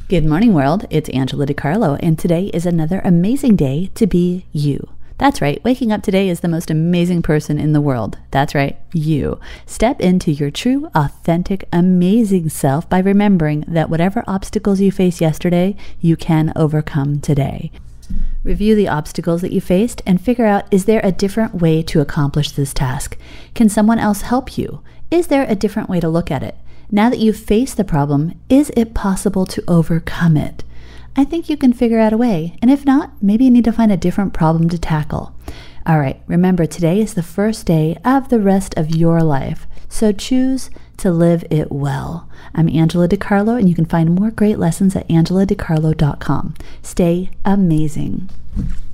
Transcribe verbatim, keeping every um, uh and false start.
Good morning, world. It's Angela DiCarlo, and today is another amazing day to be you. That's right. Waking up today is the most amazing person in the world. That's right. You. Step into your true, authentic, amazing self by remembering that whatever obstacles you faced yesterday, you can overcome today. Review the obstacles that you faced and figure out, is there a different way to accomplish this task? Can someone else help you? Is there a different way to look at it? Now that you've faced the problem, is it possible to overcome it? I think you can figure out a way, and if not, maybe you need to find a different problem to tackle. All right, remember today is the first day of the rest of your life, so choose to live it well. I'm Angela DiCarlo, and you can find more great lessons at angela dicarlo dot com. Stay amazing.